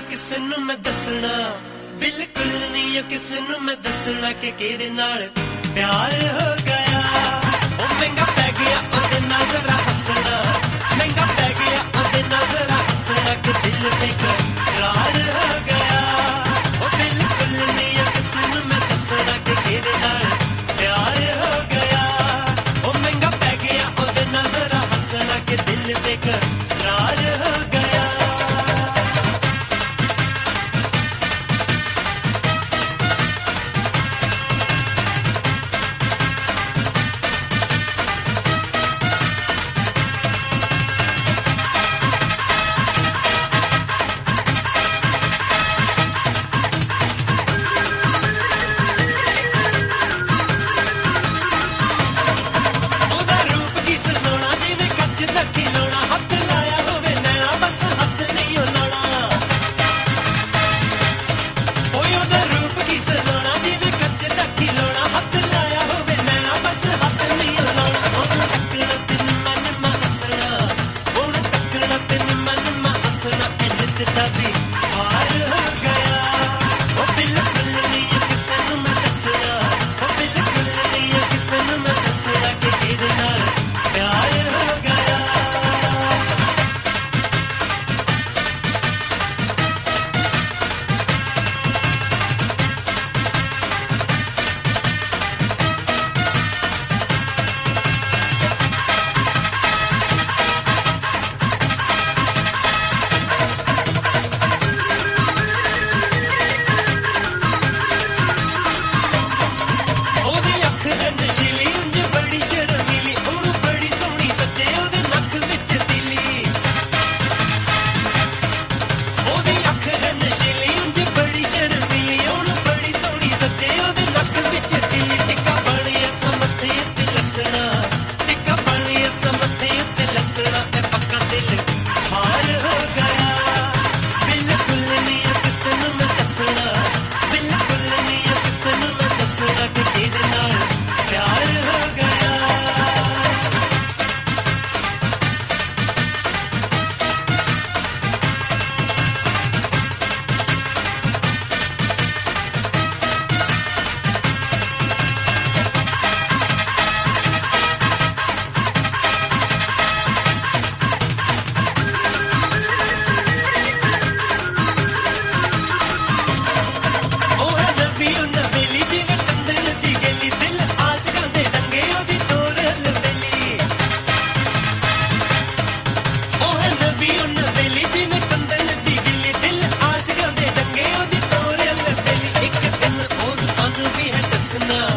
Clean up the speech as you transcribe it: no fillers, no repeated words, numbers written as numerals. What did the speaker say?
ਕਿਸੇ ਨੂੰ ਮੈਂ ਦੱਸਣਾ, ਬਿਲਕੁਲ ਨਹੀਂ ਉਹ ਕਿਸੇ ਨੂੰ ਮੈਂ ਦੱਸਣਾ ਕਿ ਕਿਹਦੇ ਨਾਲ ਪਿਆਰ ਹੋ ਗਿਆ। ਉਹ ਮਹਿੰਗਾ ਪੈ ਗਿਆ ਉਹਦੇ ਨਾਲ ਜ਼ਰਾ ਹੱਸਣਾ, ਮਹਿੰਗਾ ਪੈ ਗਿਆ ਉਹਦੇ ਨਾਲ ਜ਼ਰਾ ਹੱਸਣਾ ਕਿ ਦਿਲ ਬੇਕਰਾਰ ਹੋ ਗਿਆ। ਉਹ ਬਿਲਕੁਲ ਨਹੀਂ ਉਹ ਕਿਸੇ ਨੂੰ ਮੈਂ ਦੱਸਣਾ ਕਿ ਕਿਹਦੇ ਨਾਲ ਪਿਆਰ ਹੋ ਗਿਆ। ਉਹ ਮਹਿੰਗਾ ਪੈ ਗਿਆ ਉਹਦੇ ਨਾਲ ਜ਼ਰਾ ਹੱਸਣਾ ਕਿ ਦਿਲ ਬੇਕਰਾਰ ਹੋ ਗਿਆ। No.